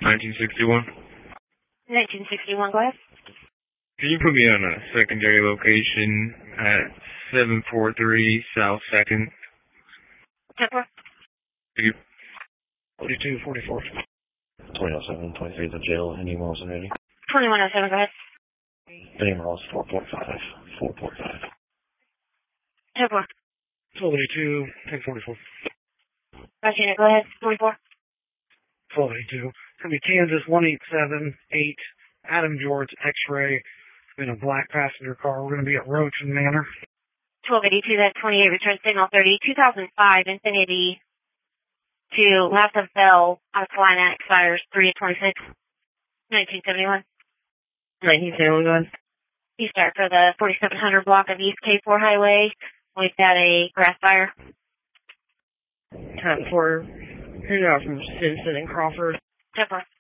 1961. 1961, go ahead. Can you put me on a secondary location at 743 South 2nd? 10-4. Thank you. 4244. 2007, 23 the jail, any Wilson Eddie. 2107, go ahead. Name Ross 4.5. 4.5. 10-4. 1282, 1044. Roger, go ahead. 24. 1282. It's going to be Kansas 1878, Adam George, X-ray, in a black passenger car. We're going to be at Roach and Manor. 1282, that 28, return signal 30, 2005, Infinity to left of Bell, out of Salina, expires 3:26, 1971. 1971. You start for the 4700 block of East K4 Highway. We've got a grass fire. Time for who's out from Simpson and Crawford. 10-4.